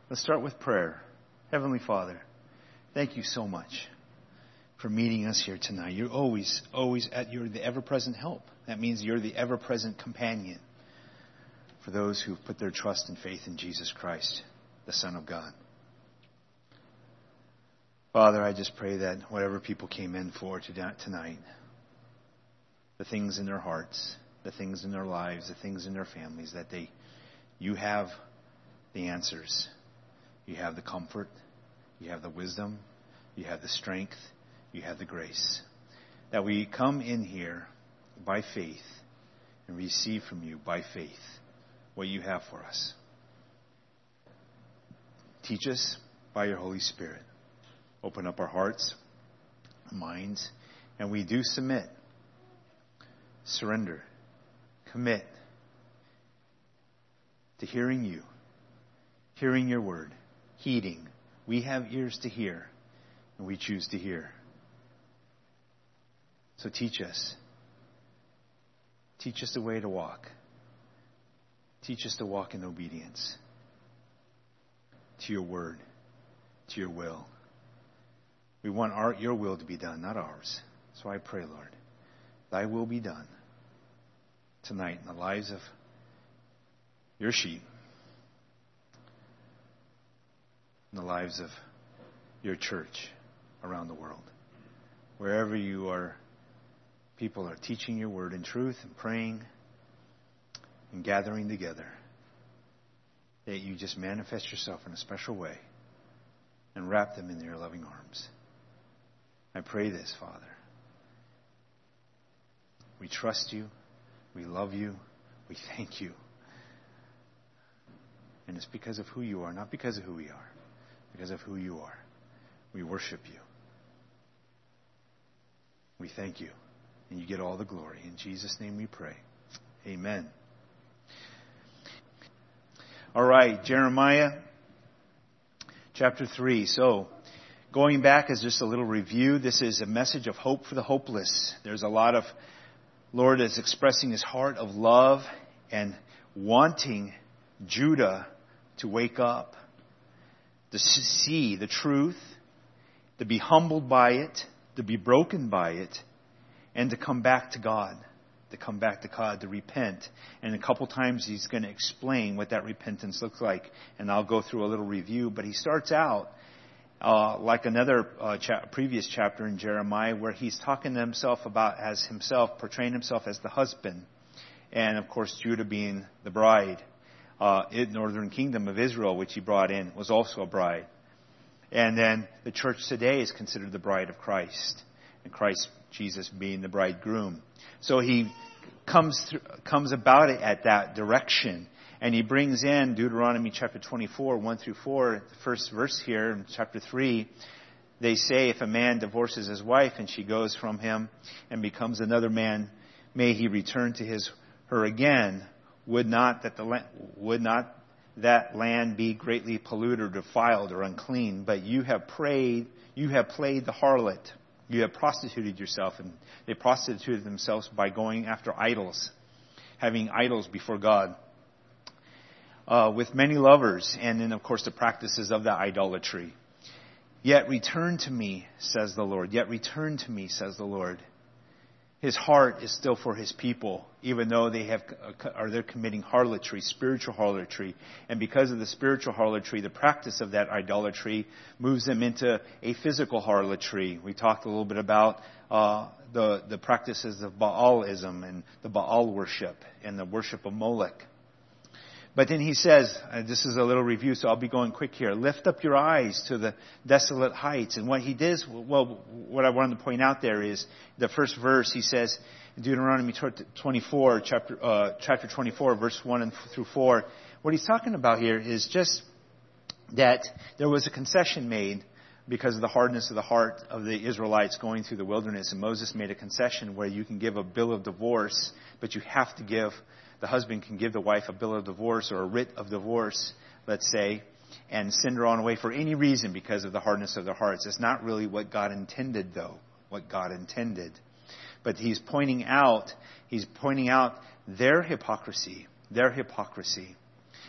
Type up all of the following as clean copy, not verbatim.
Let's start with prayer. Heavenly Father, thank you so much for meeting us here tonight. You're always you're the ever-present help. That means you're the ever-present companion for those who've put their trust and faith in Jesus Christ, the Son of God. Father, I just pray that whatever people came in for tonight, the things in their hearts, the things in their lives, the things in their families, that you have the answers. You have the comfort. You have the wisdom. You have the strength. You have the grace. That we come in here by faith and receive from you by faith what you have for us. Teach us by your Holy Spirit. Open up our hearts, minds, and we do submit, surrender, commit to hearing you, hearing your word, heeding. We have ears to hear, and we choose to hear. So teach us. Teach us the way to walk. Teach us to walk in obedience to your word, to your will. We want your will to be done, not ours. So I pray, Lord, thy will be done tonight in the lives of your sheep, in the lives of your church around the world. Wherever you are, people are teaching your word in truth and praying and gathering together, that you just manifest yourself in a special way and wrap them in your loving arms. I pray this, Father. We trust you. We love you. We thank you. And it's because of who you are, not because of who we are. Because of who you are. We worship you. We thank you. And you get all the glory. In Jesus' name we pray. Amen. All right, Jeremiah chapter 3. So, going back as just a little review, this is a message of hope for the hopeless. There's a lot of, Lord is expressing his heart of love and wanting Judah to wake up, to see the truth, to be humbled by it, to be broken by it, and to come back to God. To come back to God, to repent. And a couple times he's going to explain what that repentance looks like. And I'll go through a little review. But he starts out like another previous chapter in Jeremiah, where he's talking to himself about as himself, portraying himself as the husband. And of course, Judah being the bride. Northern kingdom of Israel, which he brought in, was also a bride. And then the church today is considered the bride of Christ. And Christ, Jesus, being the bridegroom. So he comes about it at that direction. And he brings in Deuteronomy chapter 24, 1 through 4, the first verse here in chapter 3. They say, if a man divorces his wife and she goes from him and becomes another man, may he return to her again. Would not that land be greatly polluted or defiled or unclean? But you have played the harlot. You have prostituted yourself. And they prostituted themselves by going after idols, having idols before God, with many lovers, and then of course the practices of that idolatry. Yet return to me, says the Lord. Yet return to me, says the Lord. His heart is still for his people, even though they're committing harlotry, spiritual harlotry. And because of the spiritual harlotry, the practice of that idolatry moves them into a physical harlotry. We talked a little bit about the practices of Baalism and the Baal worship and the worship of Molech. But then he says, this is a little review, so I'll be going quick here. Lift up your eyes to the desolate heights. And what he does, what I wanted to point out there is the first verse. He says, Deuteronomy 24, chapter 24, verse 1 through 4. What he's talking about here is just that there was a concession made because of the hardness of the heart of the Israelites going through the wilderness. And Moses made a concession where you can give a bill of divorce, but you have to give. The husband can give the wife a bill of divorce or a writ of divorce, let's say, and send her on away for any reason because of the hardness of their hearts. It's not really what God intended, though, what God intended. But he's pointing out their hypocrisy.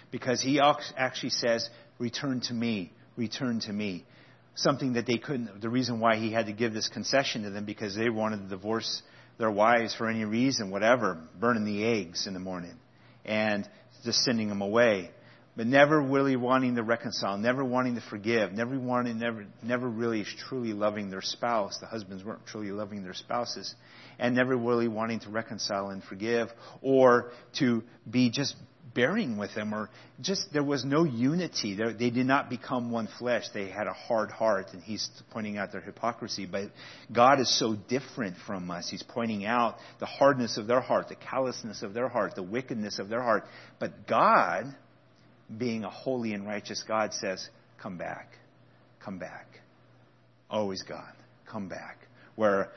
because he actually says, return to me, return to me. Something that they couldn't, the reason why he had to give this concession to them, because they wanted to divorce their wives for any reason, whatever, burning the eggs in the morning and just sending them away. But never really wanting to reconcile, never wanting to forgive, never really truly loving their spouse. The husbands weren't truly loving their spouses, and never really wanting to reconcile and forgive, or to be just bearing with them, or just there was no unity. They did not become one flesh. They had a hard heart, and he's pointing out their hypocrisy. But God is so different from us. He's pointing out the hardness of their heart, the callousness of their heart, the wickedness of their heart. But God, being a holy and righteous God, says, come back, come back. Always God, come back. Where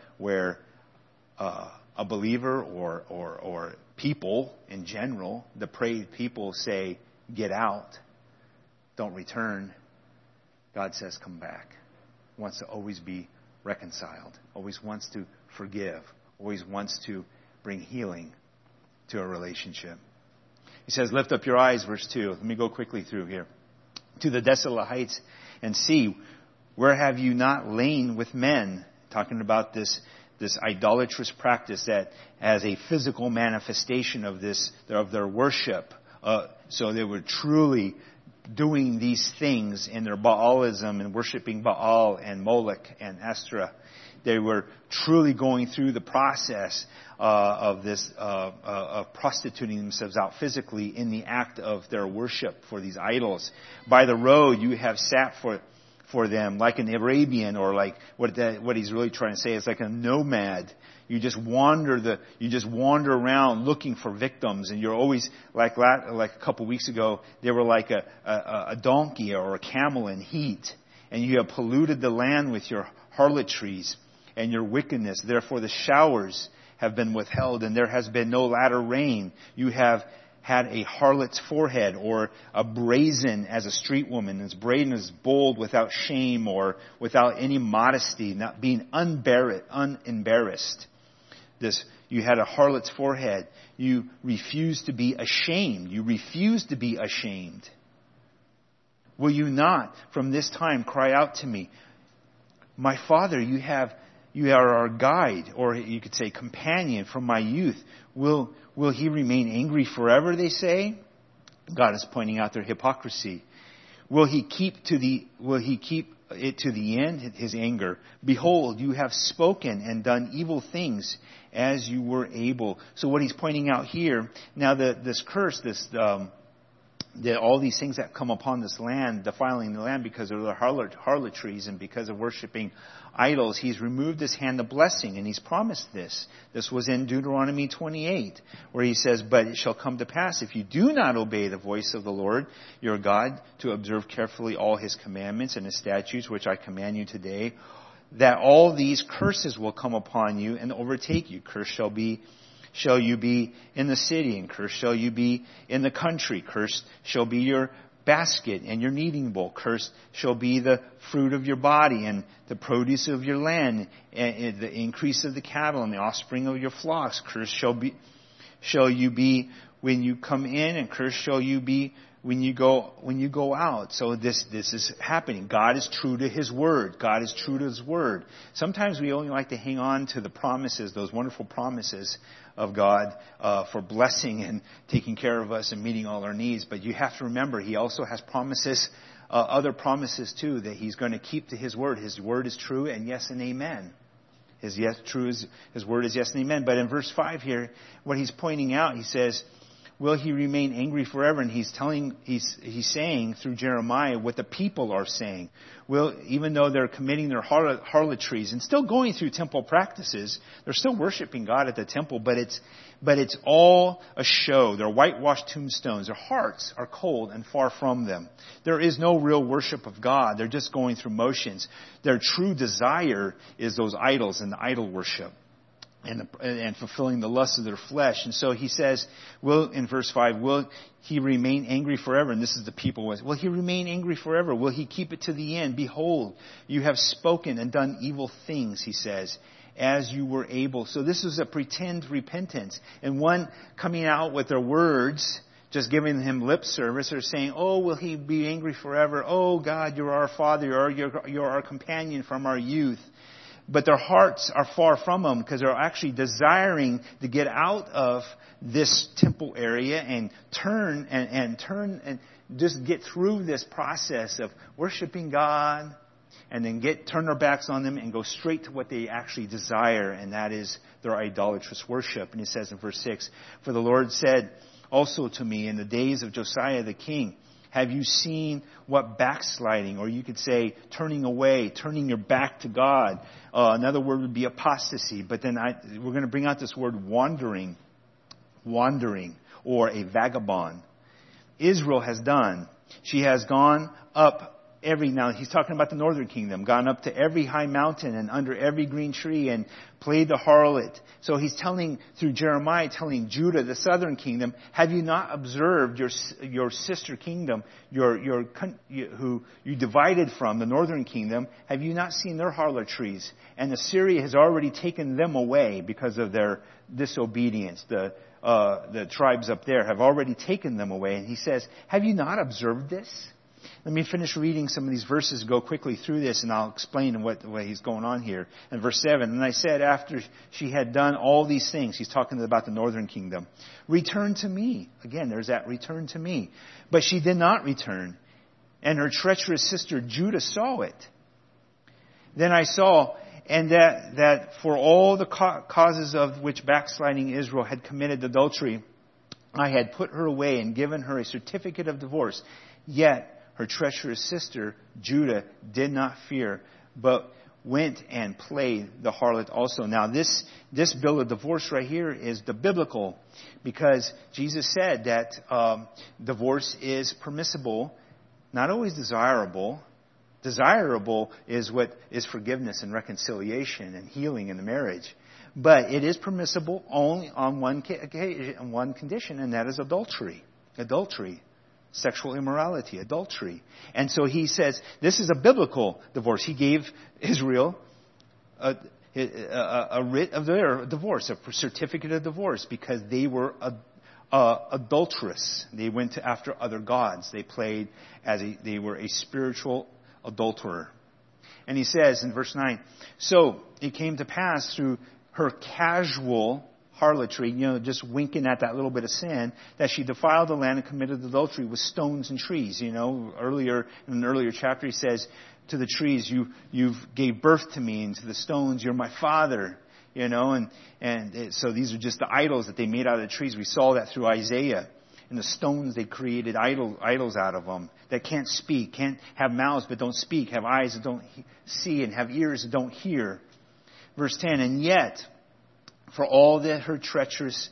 a believer or people in general, the depraved people, say, get out, don't return. God says, come back. Wants to always be reconciled, always wants to forgive, always wants to bring healing to a relationship. He says, lift up your eyes, verse 2. Let me go quickly through here. To the desolate heights and see, where have you not lain with men? Talking about this idolatrous practice that as a physical manifestation of their worship. So they were truly doing these things in their Baalism and worshiping Baal and Moloch and Astra. They were truly going through the process of prostituting themselves out physically in the act of their worship for these idols. By the road you have sat for them like an Arabian, or like what he's really trying to say is like a nomad. You just wander around looking for victims, and you're always like a couple weeks ago, they were like a donkey or a camel in heat, and you have polluted the land with your harlotries and your wickedness. Therefore the showers have been withheld, and there has been no latter rain. You have had a harlot's forehead, or a brazen as a street woman, as brazen as bold without shame or without any modesty, not being unembarrassed. You had a harlot's forehead. You refused to be ashamed. You refused to be ashamed. Will you not from this time cry out to me, my Father, you are our guide, or you could say companion from my youth. Will he remain angry forever, they say? God is pointing out their hypocrisy. Will he keep it to the end, his anger? Behold, you have spoken and done evil things as you were able. So what he's pointing out here, now this curse, all these things that come upon this land, defiling the land because of the harlotries and because of worshiping idols, he's removed his hand of blessing, and he's promised this. This was in Deuteronomy 28, where he says, but it shall come to pass, if you do not obey the voice of the Lord your God, to observe carefully all his commandments and his statutes, which I command you today, that all these curses will come upon you and overtake you. Cursed shall you be in the city, and cursed shall you be in the country. Cursed shall be your basket and your kneading bowl. Cursed shall be the fruit of your body and the produce of your land, and the increase of the cattle and the offspring of your flocks. Cursed shall you be when you come in, and cursed shall you be when you go out. So this is happening. God is true to his word. God is true to his word. Sometimes we only like to hang on to the promises, those wonderful promises of God for blessing and taking care of us and meeting all our needs. But you have to remember, he also has promises, other promises too, that he's going to keep to his word. His word is true, and yes and amen. His word is yes and amen. But in verse 5 here, what he's pointing out, he says, will he remain angry forever? And he's saying through Jeremiah what the people are saying. Even though they're committing their harlotries and still going through temple practices, they're still worshiping God at the temple, but it's all a show. They're whitewashed tombstones. Their hearts are cold and far from them. There is no real worship of God. They're just going through motions. Their true desire is those idols and the idol worship, and fulfilling the lusts of their flesh. And so he says, in verse 5, will he remain angry forever? And this is the people. Will he remain angry forever? Will he keep it to the end? Behold, you have spoken and done evil things, he says, as you were able. So this is a pretend repentance. And one coming out with their words just giving him lip service or saying, oh, will he be angry forever? Oh, God, you're our Father. You're our companion from our youth. But their hearts are far from him because they're actually desiring to get out of this temple area and turn and just get through this process of worshiping God and then turn their backs on them and go straight to what they actually desire, and that is their idolatrous worship. And he says in verse 6, for the Lord said also to me in the days of Josiah the king, have you seen what backsliding, or you could say turning away, turning your back to God? Another word would be apostasy. But then we're going to bring out this word wandering, or a vagabond. Israel has done. She has gone up now he's talking about the northern kingdom, gone up to every high mountain and under every green tree and played the harlot. So he's through Jeremiah, telling Judah, the southern kingdom, have you not observed your sister kingdom, who you divided from, the northern kingdom? Have you not seen their harlotries? And Assyria has already taken them away because of their disobedience. The tribes up there have already taken them away. And he says, have you not observed this? Let me finish reading some of these verses, go quickly through this, and I'll explain what he's going on here. In verse 7, and I said, after she had done all these things, he's talking about the northern kingdom, return to me. Again, there's that return to me. But she did not return, and her treacherous sister Judah saw it. Then I saw, and that for all the causes of which backsliding Israel had committed adultery, I had put her away and given her a certificate of divorce. Yet her treacherous sister, Judah, did not fear, but went and played the harlot also. Now, this bill of divorce right here is the biblical, because Jesus said that divorce is permissible, not always desirable. Desirable is what is forgiveness and reconciliation and healing in the marriage. But it is permissible only on one condition, and that is adultery. Sexual immorality, adultery. And so he says, this is a biblical divorce. He gave Israel a writ of their divorce, a certificate of divorce, because they were adulterous. They went after other gods. They played they were a spiritual adulterer. And he says in verse 9, so it came to pass through her casual harlotry, just winking at that little bit of sin, that she defiled the land and committed adultery with stones and trees. Earlier in an earlier chapter, he says to the trees, you've gave birth to me, and to the stones, you're my father. So these are just the idols that they made out of the trees. We saw that through Isaiah. And the stones, they created idols out of them that can't speak, can't have mouths but don't speak, have eyes that don't see, and have ears that don't hear. Verse 10, and yet, for all this, her treacherous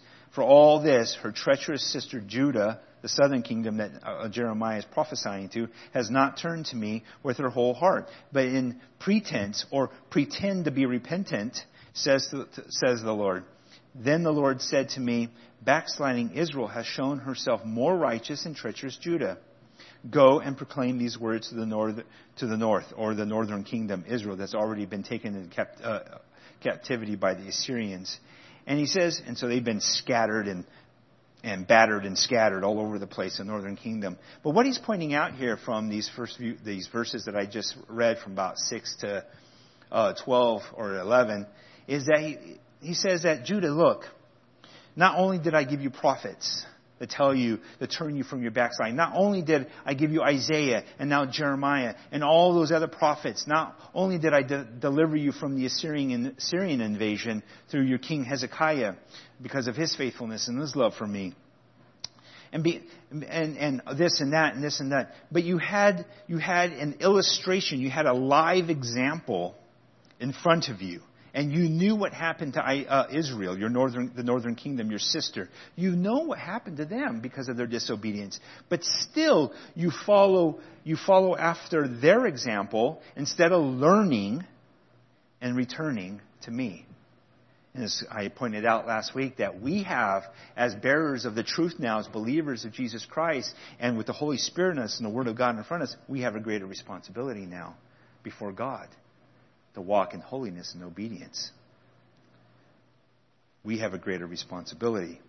sister Judah, the southern kingdom that Jeremiah is prophesying to, has not turned to me with her whole heart, but in pretense, or pretend to be repentant, says the Lord. Then the Lord said to me, backsliding Israel has shown herself more righteous than treacherous Judah. Go and proclaim these words to the north, or the northern kingdom, Israel, that's already been taken into captivity by the Assyrians. And he says, and so they've been scattered and battered and scattered all over the place, the northern kingdom. But what he's pointing out here from these verses that I just read, from about 6 to 12 or 11, is that he says that, Judah, look, not only did I give you prophets that tell you to turn you from your backsliding, not only did I give you Isaiah and now Jeremiah and all those other prophets, not only did I deliver you from the Syrian invasion through your king Hezekiah because of his faithfulness and his love for me, and this and that and this and that, but you had an illustration, you had a live example in front of you. And you knew what happened to Israel, the northern kingdom, your sister. You know what happened to them because of their disobedience. But still, you follow after their example instead of learning and returning to me. And as I pointed out last week, that we have, as bearers of the truth now, as believers of Jesus Christ, and with the Holy Spirit in us and the Word of God in front of us, we have a greater responsibility now before God to walk in holiness and obedience. We have a greater responsibility.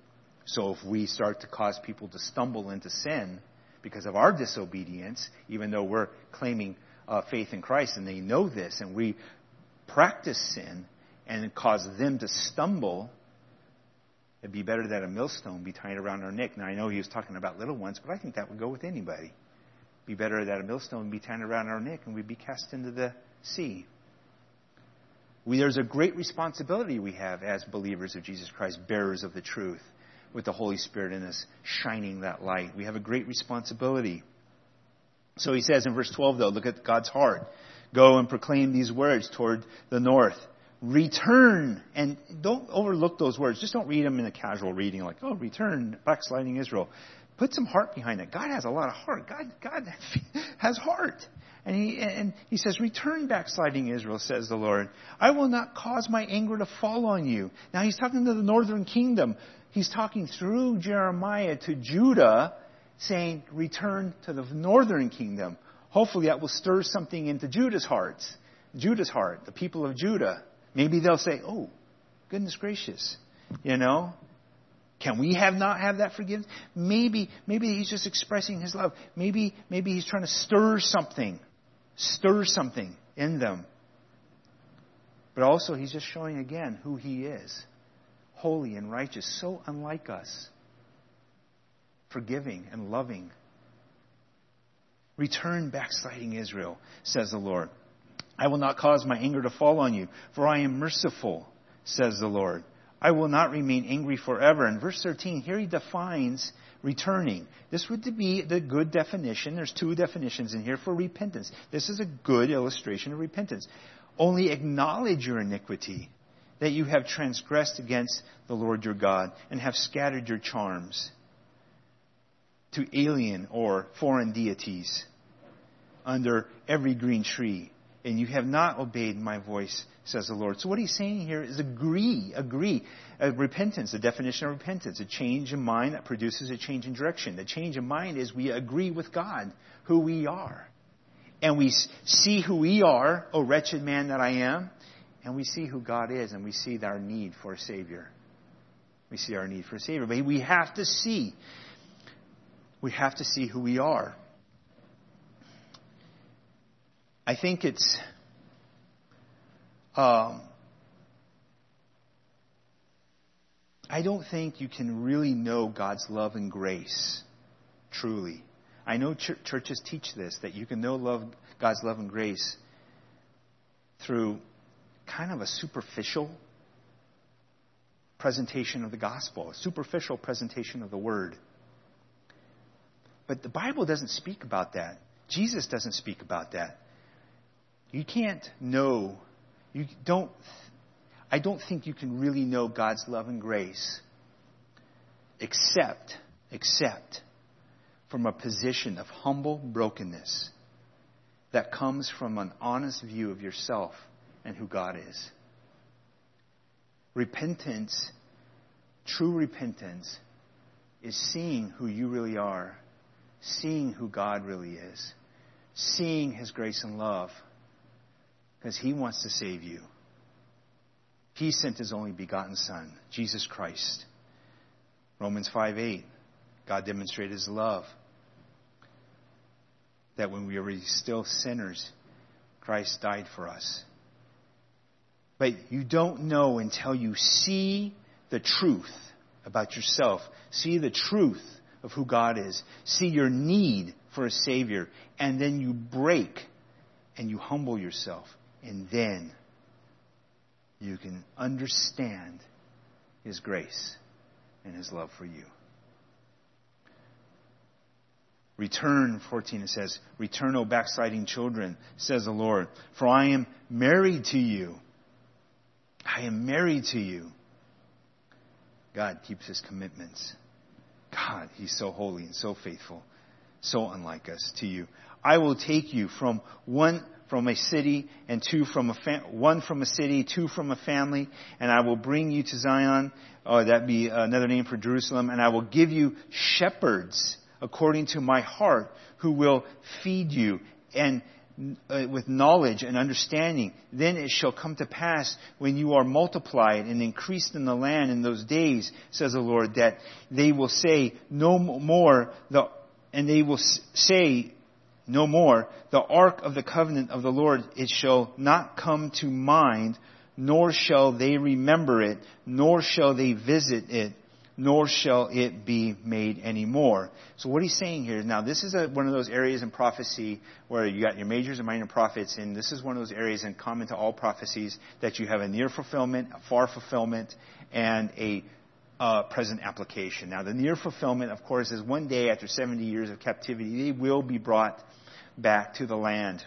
So if we start to cause people to stumble into sin because of our disobedience, even though we're claiming faith in Christ and they know this, and we practice sin and it causes them to stumble, it'd be better that a millstone be tied around our neck. Now, I know he was talking about little ones, but I think that would go with anybody. Be better that a millstone be tied around our neck and we'd be cast into the sea. There's a great responsibility we have as believers of Jesus Christ, bearers of the truth, with the Holy Spirit in us, shining that light. We have a great responsibility. So he says in verse 12, though, look at God's heart. Go and proclaim these words toward the north. Return, and don't overlook those words. Just don't read them in a casual reading like, oh, return, backsliding Israel. Put some heart behind it. God has a lot of heart. God has heart. And he says, return, backsliding Israel, says the Lord. I will not cause my anger to fall on you. Now he's talking to the northern kingdom. He's talking through Jeremiah to Judah, saying, return to the northern kingdom. Hopefully that will stir something into Judah's heart, the people of Judah. Maybe they'll say, oh, goodness gracious, can we not have that forgiveness? Maybe he's just expressing his love. Maybe he's trying to stir something in them. But also he's just showing again who he is. Holy and righteous, so unlike us. Forgiving and loving. Return, backsliding Israel, says the Lord. I will not cause my anger to fall on you, for I am merciful, says the Lord. I will not remain angry forever. In verse 13, here he defines returning. This would be the good definition. There's two definitions in here for repentance. This is a good illustration of repentance. Only acknowledge your iniquity, that you have transgressed against the Lord your God, and have scattered your charms to alien or foreign deities under every green tree. And you have not obeyed my voice, says the Lord. So what he's saying here is agree. Repentance, the definition of repentance, a change in mind that produces a change in direction. The change in mind is we agree with God, who we are. And we see who we are, O wretched man that I am. And we see who God is, and we see our need for a Savior. We see our need for a Savior. But we have to see who we are. I think it's I don't think you can really know God's love and grace truly. I know churches teach this, that you can know God's love and grace through kind of a superficial presentation of the gospel, a superficial presentation of the word. But the Bible doesn't speak about that. Jesus doesn't speak about that. You can't know, I don't think you can really know God's love and grace except from a position of humble brokenness that comes from an honest view of yourself and who God is. Repentance, true repentance, is seeing who you really are, seeing who God really is, seeing His grace and love, because He wants to save you. He sent His only begotten Son, Jesus Christ. Romans 5:8, God demonstrated His love, that when we were still sinners, Christ died for us. But you don't know until you see the truth about yourself, see the truth of who God is, see your need for a Savior, and then you break and you humble yourself, and then you can understand His grace and His love for you. Return, 14, it says, return, O backsliding children, says the Lord, for I am married to you. I am married to you. God keeps His commitments. God, He's so holy and so faithful, so unlike us to you. I will take you from a city and one from a city, two from a family, and I will bring you to Zion. That'd be another name for Jerusalem. And I will give you shepherds according to my heart who will feed you. And with knowledge and understanding. Then it shall come to pass when you are multiplied and increased in the land in those days, says the Lord, that they will say no more, the ark of the covenant of the Lord, it shall not come to mind, nor shall they remember it, nor shall they visit it, nor shall it be made anymore. So what he's saying here, now this is one of those areas in prophecy where you got your majors and minor prophets, and this is one of those areas in common to all prophecies that you have a near fulfillment, a far fulfillment, and a present application. Now the near fulfillment, of course, is one day after 70 years of captivity, they will be brought back to the land.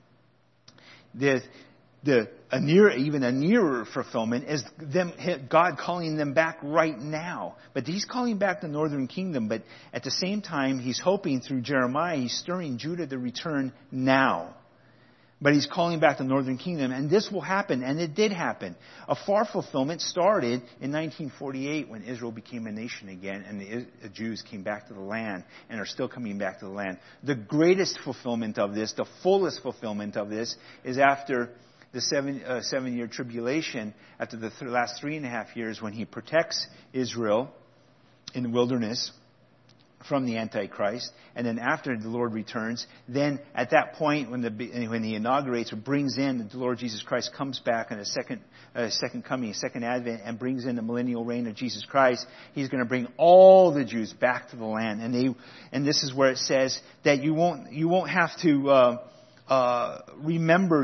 Even a nearer fulfillment is God calling them back right now. But he's calling back the northern kingdom. But at the same time, he's hoping through Jeremiah, he's stirring Judah to return now. But he's calling back the northern kingdom. And this will happen. And it did happen. A far fulfillment started in 1948 when Israel became a nation again. And the Jews came back to the land and are still coming back to the land. The greatest fulfillment of this, the fullest fulfillment of this, is after the 7-year tribulation, after the last 3.5 years, when he protects Israel in the wilderness from the Antichrist, and then after the Lord returns, then at that point when he inaugurates or brings in the Lord Jesus Christ, comes back in a second coming, a second advent, and brings in the millennial reign of Jesus Christ, he's going to bring all the Jews back to the land, and this is where it says that you won't have to remember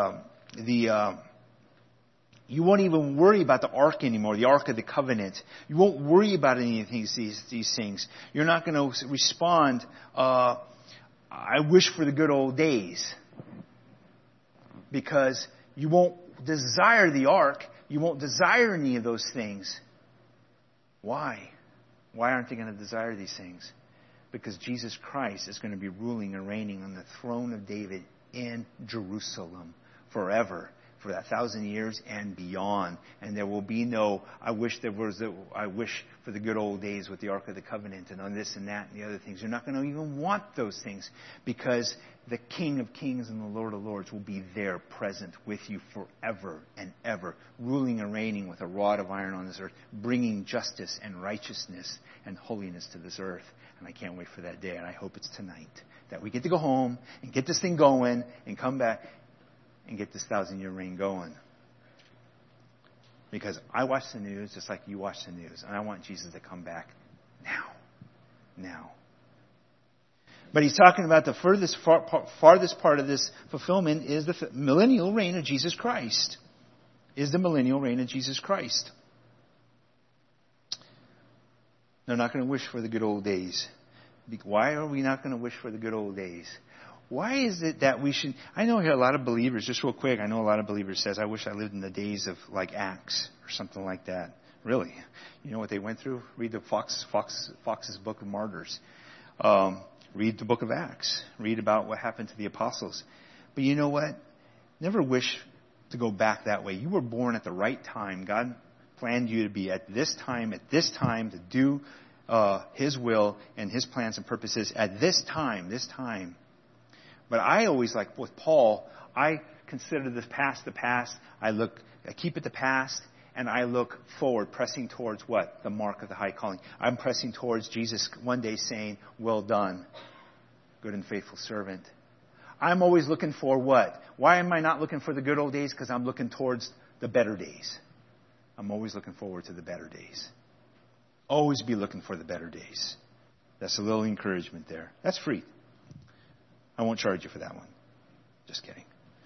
you won't even worry about the ark anymore, the ark of the covenant. You won't worry about any of these things. You're not going to respond, I wish for the good old days. Because you won't desire the ark. You won't desire any of those things. Why? Why aren't they going to desire these things? Because Jesus Christ is going to be ruling and reigning on the throne of David in Jerusalem forever, for 1,000 years and beyond. And there will be no, I wish for the good old days with the Ark of the Covenant and on this and that and the other things. You're not going to even want those things, because the King of Kings and the Lord of Lords will be there present with you forever and ever, ruling and reigning with a rod of iron on this earth, bringing justice and righteousness and holiness to this earth. And I can't wait for that day, and I hope it's tonight, that we get to go home and get this thing going and come back and get this 1,000-year reign going. Because I watch the news just like you watch the news. And I want Jesus to come back now. But he's talking about the farthest part of this fulfillment is the millennial reign of Jesus Christ. Is the millennial reign of Jesus Christ. They're not going to wish for the good old days. Why are we not going to wish for the good old days? Why is it that we should... I know here a lot of believers, just real quick, I know a lot of believers says, I wish I lived in the days of like Acts or something like that. Really? You know what they went through? Read the Fox's Book of Martyrs. Read the book of Acts. Read about what happened to the apostles. But you know what? Never wish to go back that way. You were born at the right time. God planned you to be at this time, to do His will and His plans and purposes at this time. But I always, like with Paul, I consider the past. I keep it the past, and I look forward, pressing towards what? The mark of the high calling. I'm pressing towards Jesus one day saying, well done, good and faithful servant. I'm always looking for what? Why am I not looking for the good old days? Because I'm looking towards the better days. I'm always looking forward to the better days. Always be looking for the better days. That's a little encouragement there. That's free. I won't charge you for that one. Just kidding.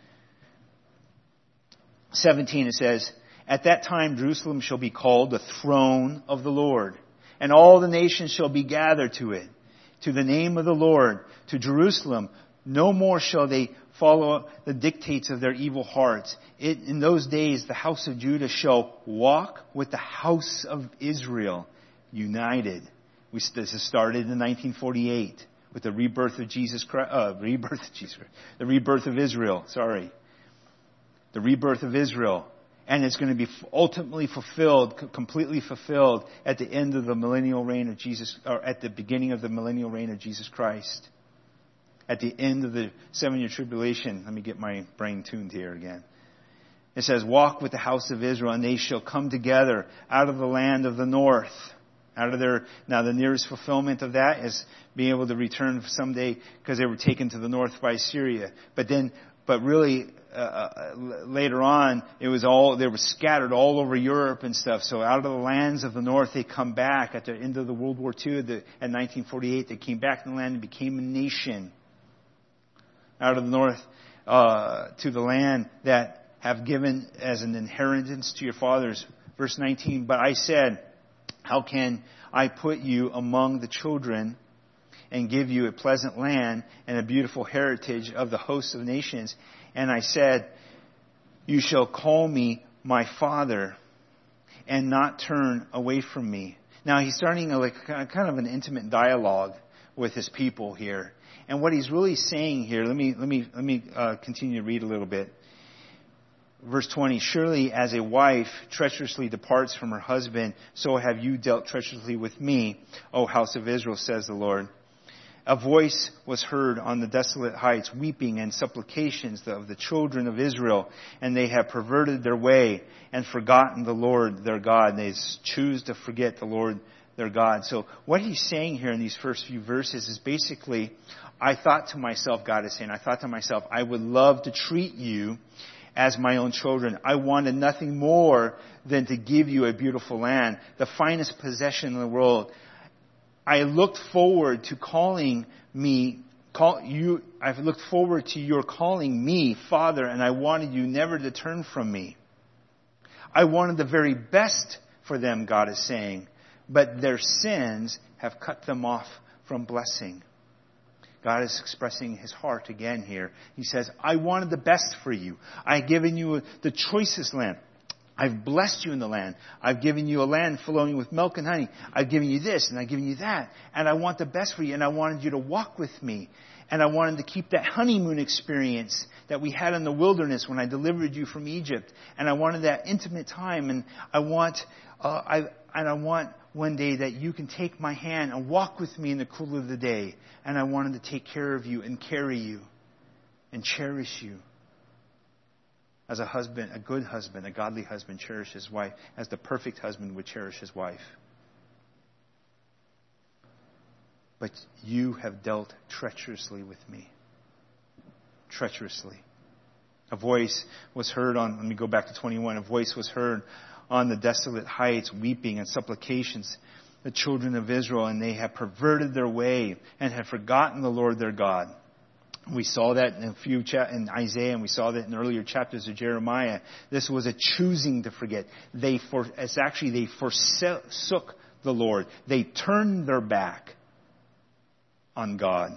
17, it says, at that time Jerusalem shall be called the throne of the Lord, and all the nations shall be gathered to it, to the name of the Lord, to Jerusalem. No more shall they follow the dictates of their evil hearts. In those days the house of Judah shall walk with the house of Israel united. This started in 1948. With the rebirth of Jesus Christ, the rebirth of Israel, the rebirth of Israel. And it's going to be ultimately fulfilled, completely fulfilled at the end of the millennial reign of Jesus, or at the beginning of the millennial reign of Jesus Christ. at the end of the 7-year tribulation. Let me get my brain tuned here again. It says, walk with the house of Israel, and they shall come together out of the land of the north. Out of their, now the nearest fulfillment of that is being able to return someday because they were taken to the north by Syria. But really, later on, they were scattered all over Europe and stuff. So out of the lands of the north, they come back at the end of the World War II, at 1948, they came back to the land and became a nation. Out of the north, to the land that have given as an inheritance to your fathers. Verse 19, but I said, how can I put you among the children and give you a pleasant land and a beautiful heritage of the hosts of nations? And I said, you shall call me my father and not turn away from me. Now he's starting kind of an intimate dialogue with his people here. And what he's really saying here, let me continue to read a little bit. Verse 20, surely as a wife treacherously departs from her husband, so have you dealt treacherously with me, O house of Israel, says the Lord. A voice was heard on the desolate heights, weeping and supplications of the children of Israel, and they have perverted their way and forgotten the Lord their God. They choose to forget the Lord their God. So what he's saying here in these first few verses is basically, I thought to myself, God is saying, I thought to myself, I would love to treat you as my own children. I wanted nothing more than to give you a beautiful land, the finest possession in the world. I looked forward to I've looked forward to your calling me Father, and I wanted you never to turn from me. I wanted the very best for them, God is saying, but their sins have cut them off from blessing. God is expressing his heart again here. He says, I wanted the best for you. I've given you the choicest land. I've blessed you in the land. I've given you a land flowing with milk and honey. I've given you this and I've given you that. And I want the best for you. And I wanted you to walk with me. And I wanted to keep that honeymoon experience that we had in the wilderness when I delivered you from Egypt. And I wanted that intimate time. And I want one day that you can take my hand and walk with me in the cool of the day. And I wanted to take care of you and carry you and cherish you. As a husband, a good husband, a godly husband cherishes his wife, as the perfect husband would cherish his wife. But you have dealt treacherously with me. Treacherously. A voice was heard let me go back to 21. A voice was heard on the desolate heights, weeping and supplications, the children of Israel, and they have perverted their way and have forgotten the Lord their God. We saw that in Isaiah, and we saw that in earlier chapters of Jeremiah. This was a choosing to forget. They forsook the Lord. They turned their back on God.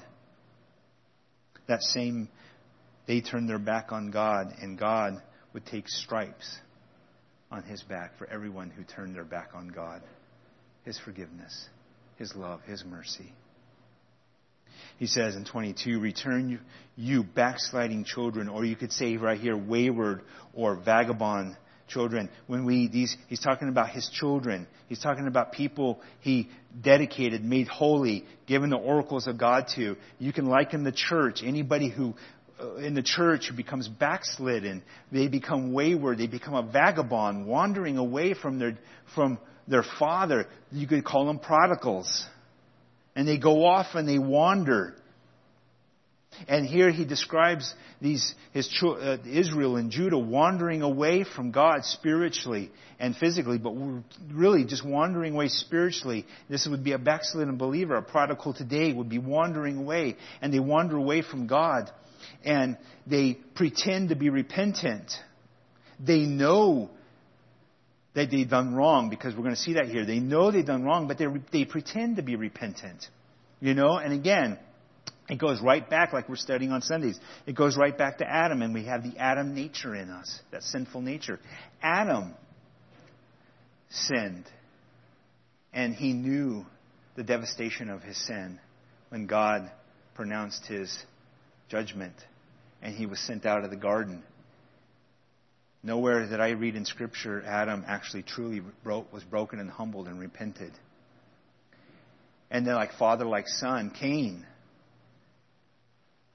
They turned their back on God, and God would take stripes on his back for everyone who turned their back on God. His forgiveness, his love, his mercy. He says in 22, return you backsliding children, or you could say right here, wayward or vagabond children. He's talking about his children. He's talking about people he dedicated, made holy, given the oracles of God to. You can liken the church. Anybody who in the church who becomes backslidden, they become wayward, they become a vagabond, wandering away from their father. You could call them prodigals. And they go off and they wander. And here he describes Israel and Judah wandering away from God spiritually and physically, but really just wandering away spiritually. This would be a backslidden believer. A prodigal today would be wandering away, and they wander away from God, and they pretend to be repentant. They know that they've done wrong, because we're going to see that here. They know they've done wrong, but they pretend to be repentant. And again, it goes right back, like we're studying on Sundays. It goes right back to Adam, and we have the Adam nature in us, that sinful nature. Adam sinned, and he knew the devastation of his sin when God pronounced his judgment, and he was sent out of the garden. Nowhere that I read in Scripture, Adam actually truly was broken and humbled and repented. And then like father, like son, Cain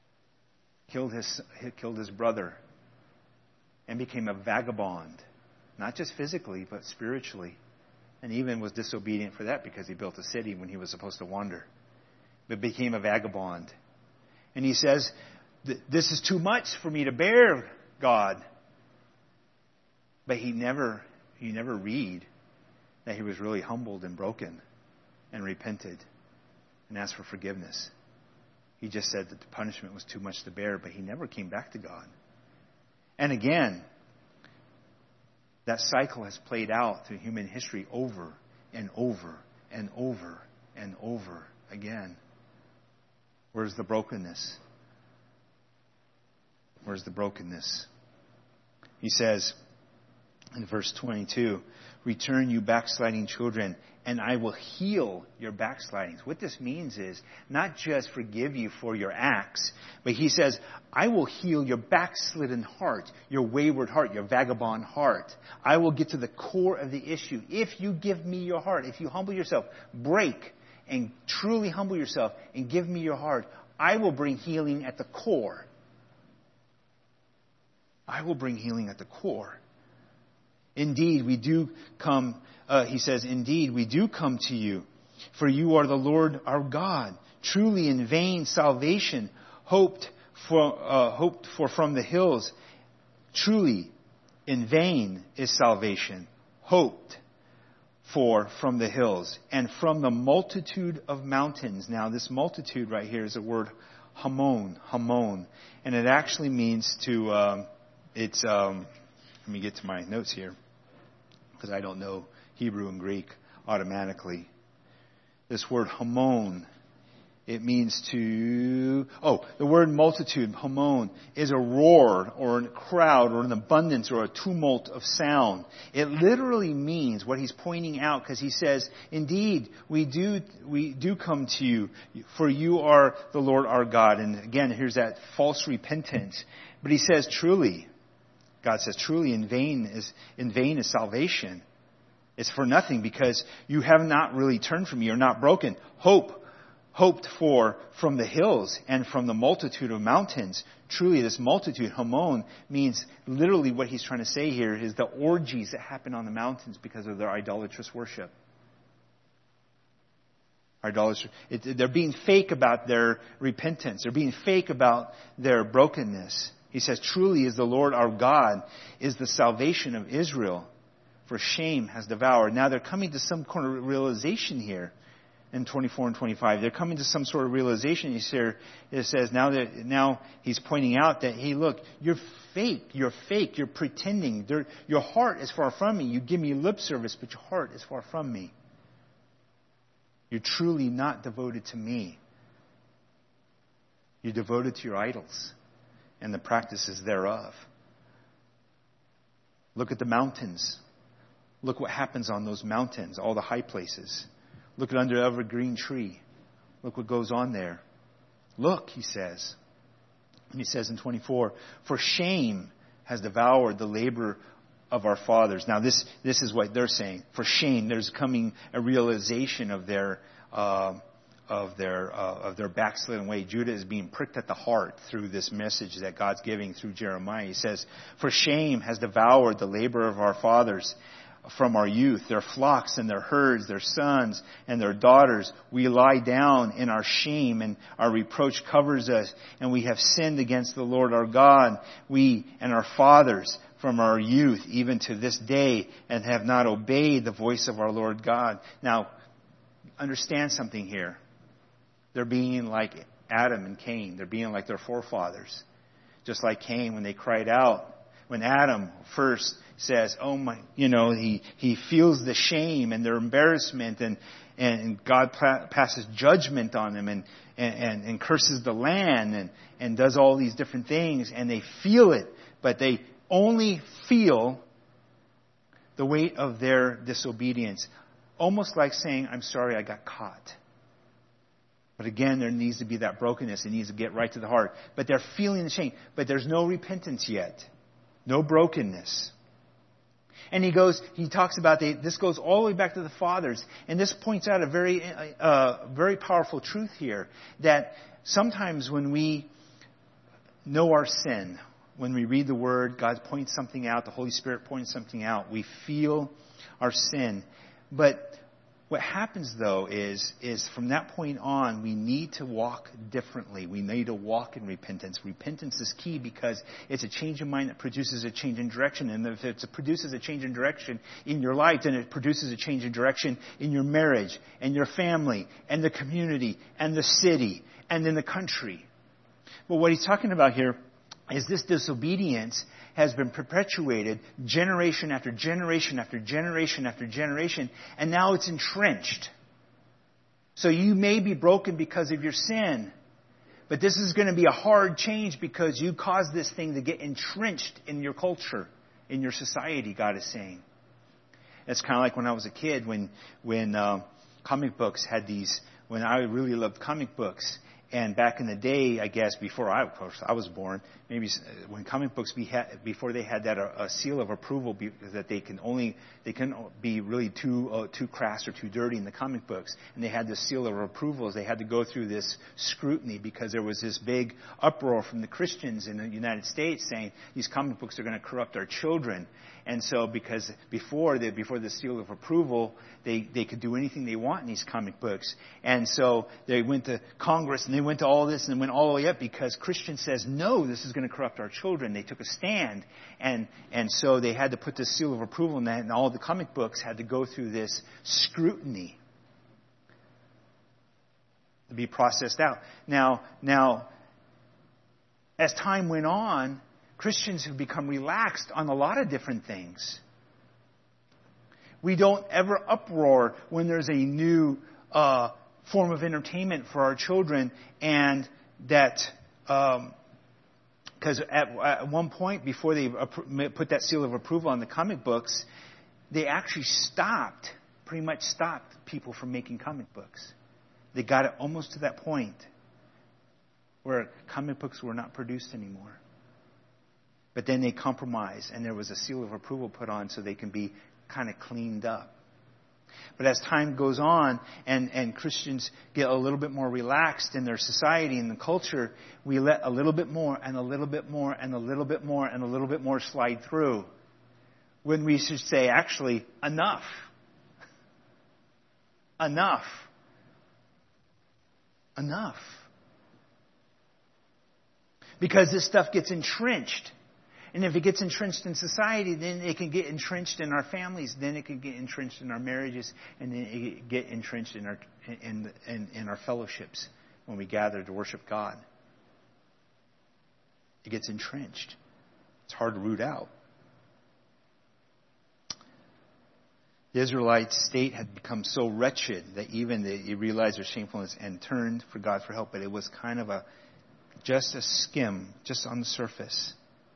killed his brother, and became a vagabond, not just physically, but spiritually. And even was disobedient for that because he built a city when he was supposed to wander. But became a vagabond. And he says, this is too much for me to bear, God. But you never read that he was really humbled and broken and repented and asked for forgiveness. He just said that the punishment was too much to bear, but he never came back to God. And again, that cycle has played out through human history over and over and over and over again. Where's the brokenness? Where's the brokenness? He says in verse 22, return you backsliding children, and I will heal your backslidings. What this means is not just forgive you for your acts, but he says, I will heal your backslidden heart, your wayward heart, your vagabond heart. I will get to the core of the issue. If you give me your heart, if you humble yourself, break and truly humble yourself and give me your heart, I will bring healing at the core. I will bring healing at the core. Indeed, we do come, he says, indeed, we do come to you, for you are the Lord our God. Truly in vain salvation hoped for from the hills. Truly in vain is salvation hoped for from the hills and from the multitude of mountains. Now, this multitude right here is a word hamon, and it actually means to, let me get to my notes here, because I don't know Hebrew and Greek automatically. This word hamon, it means the word multitude, hamon, is a roar or a crowd or an abundance or a tumult of sound. It literally means what he's pointing out, because he says, indeed, we do come to you, for you are the Lord our God. And again, here's that false repentance. But he says, truly, God says, truly in vain is salvation. It's for nothing, because you have not really turned from me. You're not broken. Hoped for from the hills and from the multitude of mountains. Truly, this multitude, hamon, means literally what he's trying to say here is the orgies that happen on the mountains because of their idolatrous worship. They're being fake about their repentance. They're being fake about their brokenness. He says, truly is the Lord our God, is the salvation of Israel, for shame has devoured. Now they're coming to some kind of realization here in 24 and 25. They're coming to some sort of realization. It says now he's pointing out that, hey, look, you're fake, you're pretending. Your heart is far from me. You give me lip service, but your heart is far from me. You're truly not devoted to me. You're devoted to your idols and the practices thereof. Look at the mountains. Look what happens on those mountains, all the high places. Look at under every green tree. Look what goes on there. Look, he says. And he says in 24, for shame has devoured the labor of our fathers. Now this is what they're saying. For shame, there's coming a realization of their backslidden way. Judah is being pricked at the heart through this message that God's giving through Jeremiah. He says, for shame has devoured the labor of our fathers from our youth, their flocks and their herds, their sons and their daughters. We lie down in our shame, and our reproach covers us, and we have sinned against the Lord our God, we and our fathers from our youth, even to this day, and have not obeyed the voice of our Lord God. Now, understand something here. They're being like Adam and Cain. They're being like their forefathers. Just like Cain, when they cried out, when Adam first says, oh my, he feels the shame and their embarrassment, and God passes judgment on them and curses the land and does all these different things, and they feel it, but they only feel the weight of their disobedience. Almost like saying, I'm sorry I got caught. But again, there needs to be that brokenness. It needs to get right to the heart. But they're feeling the shame. But there's no repentance yet. No brokenness. And he talks about, this goes all the way back to the fathers. And this points out a very powerful truth here. That sometimes when we know our sin. When we read the Word, God points something out. The Holy Spirit points something out. We feel our sin. But what happens, though, is from that point on, we need to walk differently. We need to walk in repentance. Repentance is key because it's a change of mind that produces a change in direction. And if it produces a change in direction in your life, then it produces a change in direction in your marriage and your family and the community and the city and in the country. But what he's talking about here is this disobedience has been perpetuated generation after generation after generation after generation, and now it's entrenched. So you may be broken because of your sin, but this is going to be a hard change because you caused this thing to get entrenched in your culture, in your society, God is saying. It's kind of like when I was a kid, when comic books had these, when I really loved comic books. And back in the day, I guess, before I was born, maybe when comic books before they had that a seal of approval that they couldn't be really too crass or too dirty in the comic books, and they had this seal of approval. They had to go through this scrutiny because there was this big uproar from the Christians in the United States saying these comic books are going to corrupt our children. And so, because before the seal of approval, they could do anything they want in these comic books. And so they went to Congress and they went to all this and went all the way up because Christians says, no, this is going to corrupt our children. They took a stand. And so they had to put this seal of approval on that, and all the comic books had to go through this scrutiny to be processed out. Now, as time went on, Christians have become relaxed on a lot of different things. We don't ever uproar when there's a new form of entertainment for our children, and that because at one point before they put that seal of approval on the comic books, they actually pretty much stopped people from making comic books. They got it almost to that point where comic books were not produced anymore. But then they compromised, and there was a seal of approval put on so they can be kind of cleaned up. But as time goes on and Christians get a little bit more relaxed in their society and the culture, we let a little bit more and a little bit more and a little bit more and a little bit more slide through. When we should say, actually, enough. Enough. Enough. Because this stuff gets entrenched. And if it gets entrenched in society, then it can get entrenched in our families. Then it can get entrenched in our marriages, and then it can get entrenched in our fellowships when we gather to worship God. It gets entrenched. It's hard to root out. The Israelite state had become so wretched that even they realized their shamefulness and turned for God for help. But it was kind of just a skim, just on the surface.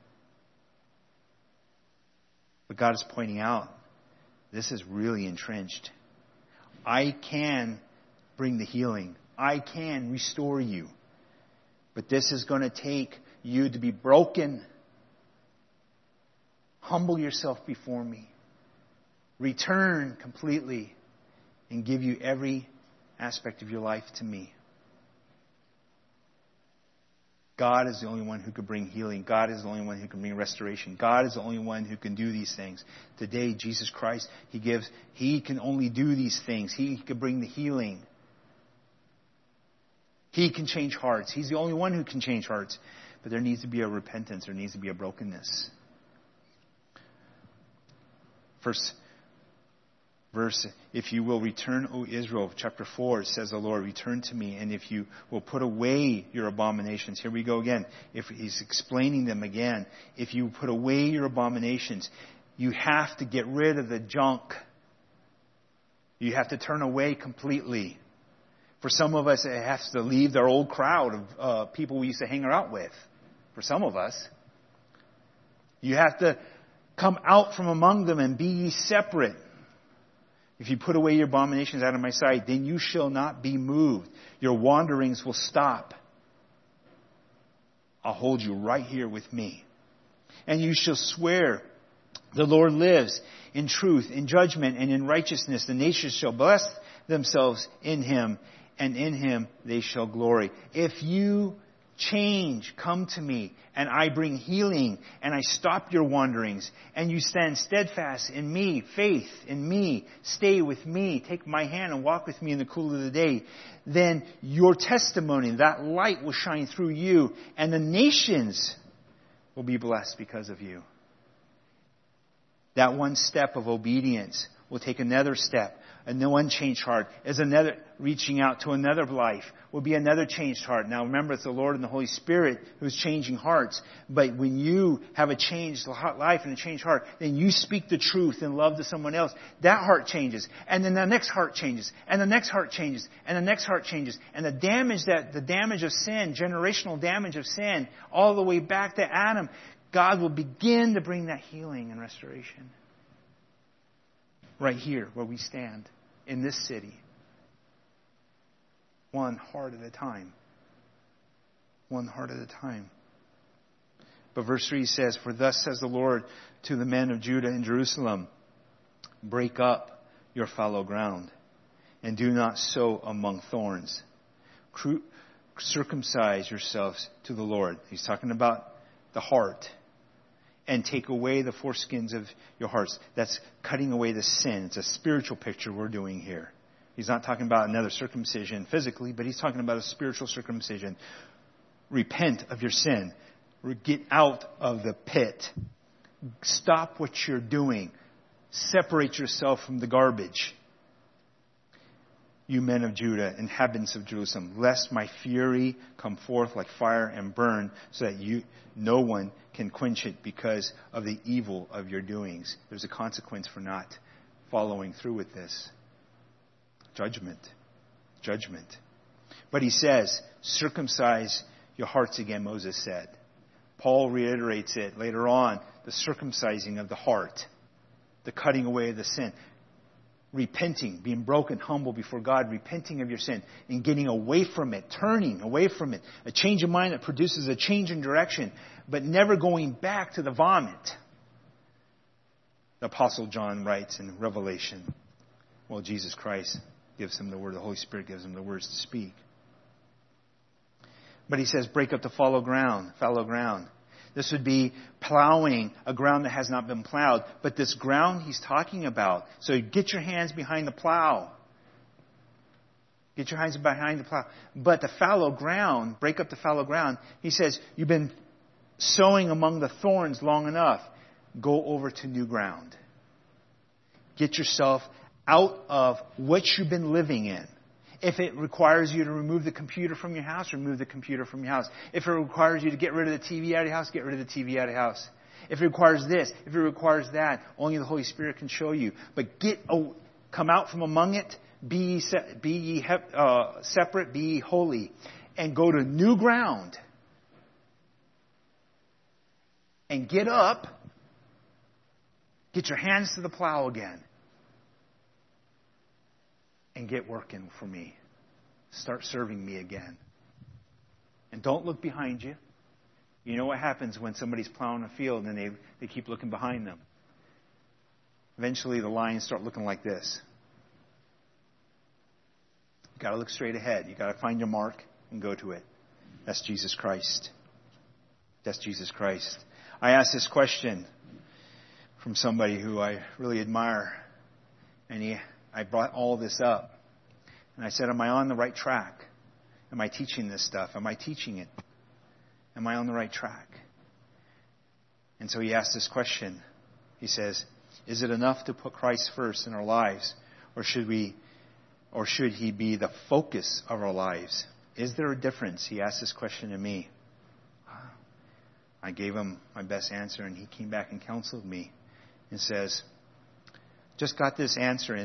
But God is pointing out, this is really entrenched. I can bring the healing. I can restore you. But this is going to take you to be broken. Humble yourself before me. Return completely and give you every aspect of your life to me. God is the only one who can bring healing. God is the only one who can bring restoration. God is the only one who can do these things. Today, Jesus Christ, He can only do these things. He can bring the healing. He can change hearts. He's the only one who can change hearts. But there needs to be a repentance. There needs to be a brokenness. First verse, if you will return, O Israel, chapter 4, it says the Lord, return to me, and if you will put away your abominations. Here we go again. If He's explaining them again. If you put away your abominations, you have to get rid of the junk. You have to turn away completely. For some of us, it has to leave their old crowd of people we used to hang out with. For some of us. You have to come out from among them and be ye separate. If you put away your abominations out of my sight, then you shall not be moved. Your wanderings will stop. I'll hold you right here with me. And you shall swear, the Lord lives in truth, in judgment, and in righteousness. The nations shall bless themselves in Him, and in Him they shall glory. If you change, come to me, and I bring healing, and I stop your wanderings, and you stand steadfast in me, faith in me, stay with me, take my hand and walk with me in the cool of the day, then your testimony, that light will shine through you, and the nations will be blessed because of you. That one step of obedience will take another step. And the one changed heart is another reaching out to another life, will be another changed heart. Now remember, it's the Lord and the Holy Spirit who's changing hearts. But when you have a changed life and a changed heart, then you speak the truth in love to someone else. That heart changes. And then the next heart changes. And the next heart changes. And the next heart changes. And the damage of sin, generational damage of sin, all the way back to Adam, God will begin to bring that healing and restoration. Right here where we stand in this city. One heart at a time. One heart at a time. But verse 3 says, "For thus says the Lord to the men of Judah and Jerusalem, break up your fallow ground, and do not sow among thorns. Circumcise yourselves to the Lord." He's talking about the heart. "And take away the foreskins of your hearts." That's cutting away the sin. It's a spiritual picture we're doing here. He's not talking about another circumcision physically, but he's talking about a spiritual circumcision. Repent of your sin. Get out of the pit. Stop what you're doing. Separate yourself from the garbage. "You men of Judah, inhabitants of Jerusalem, lest my fury come forth like fire and burn, so that no one can quench it because of the evil of your doings." There's a consequence for not following through with this. Judgment. Judgment. But he says, circumcise your hearts again, Moses said. Paul reiterates it later on, the circumcising of the heart, the cutting away of the sin. Repenting, being broken, humble before God, repenting of your sin and getting away from it, turning away from it. A change of mind that produces a change in direction, but never going back to the vomit. The Apostle John writes in Revelation, well, Jesus Christ gives him the word, the Holy Spirit gives him the words to speak. But he says, break up the fallow ground. This would be plowing a ground that has not been plowed. But this ground he's talking about. So get your hands behind the plow. Get your hands behind the plow. But the fallow ground, break up the fallow ground. He says, you've been sowing among the thorns long enough. Go over to new ground. Get yourself out of what you've been living in. If it requires you to remove the computer from your house, remove the computer from your house. If it requires you to get rid of the TV out of your house, get rid of the TV out of your house. If it requires this, if it requires that, only the Holy Spirit can show you. But come out from among it, be ye separate, be ye holy, and go to new ground. And get up, get your hands to the plow again. And get working for me. Start serving me again. And don't look behind you. You know what happens when somebody's plowing a field and they keep looking behind them. Eventually the lines start looking like this. You've got to look straight ahead. You've got to find your mark and go to it. That's Jesus Christ. That's Jesus Christ. I asked this question from somebody who I really admire. And I brought all this up. And I said, am I on the right track? Am I teaching this stuff? Am I teaching it? Am I on the right track? And so he asked this question. He says, is it enough to put Christ first in our lives? Or should he be the focus of our lives? Is there a difference? He asked this question to me. I gave him my best answer, and he came back and counseled me and says, just got this answer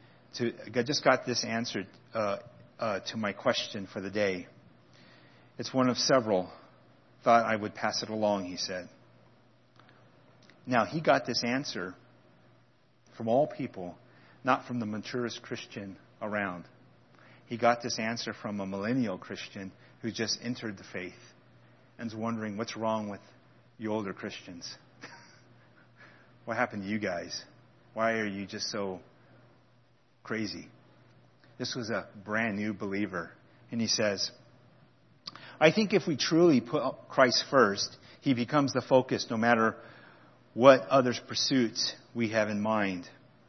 to my question for the day. It's one of several. Thought I would pass it along, he said. Now, he got this answer from all people, not from the maturest Christian around. He got this answer from a millennial Christian who just entered the faith and is wondering what's wrong with you older Christians. What happened to you guys? Why are you just so crazy? This was a brand new believer. And he says, I think if we truly put Christ first, He becomes the focus no matter what other pursuits we have in mind.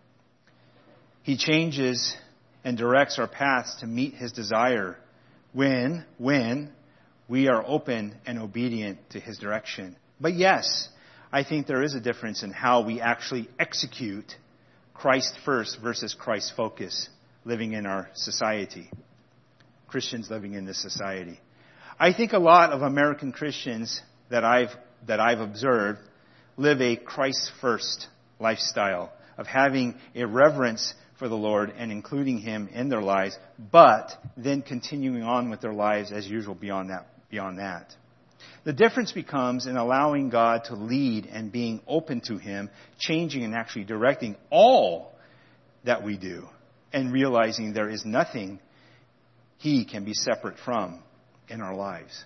He changes and directs our paths to meet His desire when we are open and obedient to His direction. But yes, I think there is a difference in how we actually execute Christ first versus Christ focus living in our society. Christians living in this society. I think a lot of American Christians that I've observed live a Christ first lifestyle of having a reverence for the Lord and including Him in their lives, but then continuing on with their lives as usual beyond that. The difference becomes in allowing God to lead and being open to Him, changing and actually directing all that we do, and realizing there is nothing He can be separate from in our lives.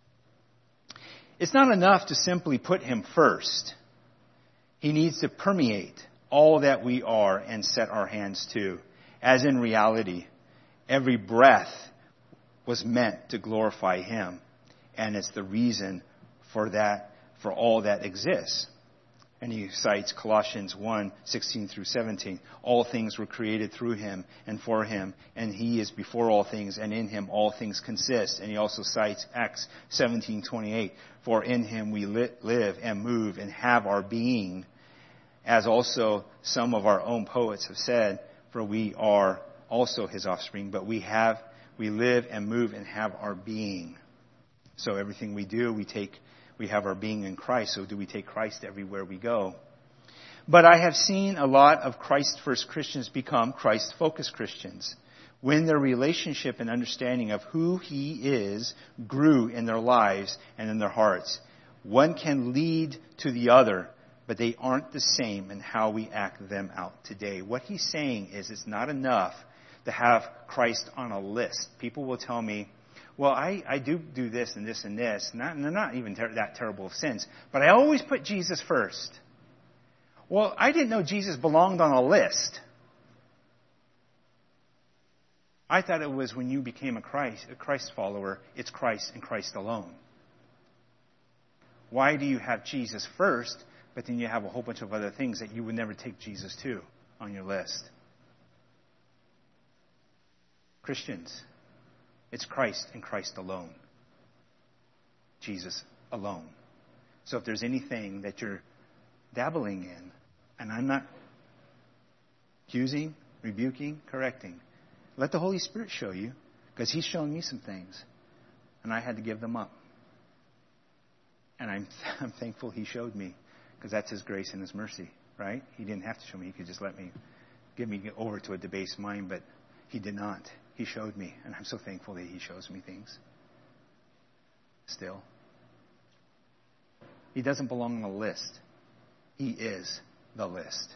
It's not enough to simply put Him first. He needs to permeate all that we are and set our hands to, as in reality, every breath was meant to glorify Him. And it's the reason for all that exists. And he cites Colossians 1:16 through 17. All things were created through Him and for Him, and He is before all things, and in Him all things consist. And he also cites Acts 17:28. For in Him we live and move and have our being, as also some of our own poets have said, for we are also His offspring, but we live and move and have our being. So everything we do, we have our being in Christ. So do we take Christ everywhere we go? But I have seen a lot of Christ-first Christians become Christ-focused Christians when their relationship and understanding of who He is grew in their lives and in their hearts. One can lead to the other, but they aren't the same in how we act them out today. What he's saying is it's not enough to have Christ on a list. People will tell me, well, I do this and this and this. And they're not even that terrible of sins. But I always put Jesus first. Well, I didn't know Jesus belonged on a list. I thought it was when you became a Christ follower, it's Christ and Christ alone. Why do you have Jesus first, but then you have a whole bunch of other things that you would never take Jesus to on your list? Christians, it's Christ and Christ alone. Jesus alone. So if there's anything that you're dabbling in, and I'm not accusing, rebuking, correcting, let the Holy Spirit show you, because He's shown me some things, and I had to give them up. And I'm thankful He showed me, because that's His grace and His mercy, right? He didn't have to show me. He could just give me over to a debased mind, but He did not. He showed me, and I'm so thankful that He shows me things. Still. He doesn't belong on a list. He is the list.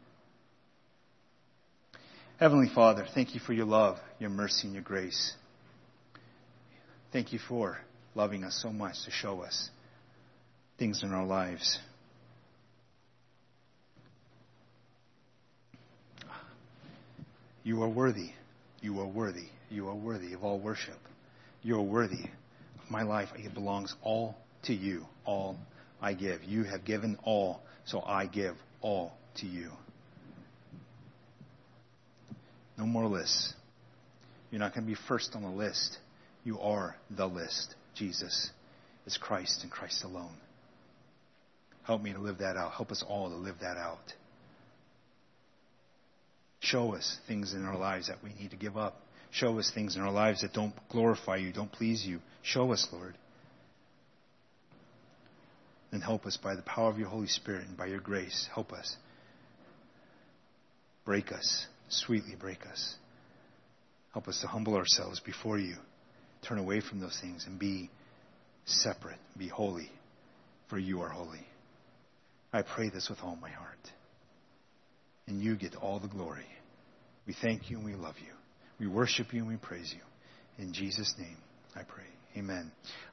Heavenly Father, thank You for Your love, Your mercy, and Your grace. Thank You for loving us so much to show us things in our lives. You are worthy. You are worthy. You are worthy of all worship. You are worthy of my life. It belongs all to You. All I give. You have given all, so I give all to You. No more lists. You're not going to be first on the list. You are the list. Jesus is Christ and Christ alone. Help me to live that out. Help us all to live that out. Show us things in our lives that we need to give up. Show us things in our lives that don't glorify You, don't please You. Show us, Lord. And help us by the power of Your Holy Spirit and by Your grace. Help us. Break us. Sweetly break us. Help us to humble ourselves before You. Turn away from those things and be separate. Be holy. For You are holy. I pray this with all my heart. And You get all the glory. We thank You and we love You. We worship You and we praise You. In Jesus' name I pray. Amen.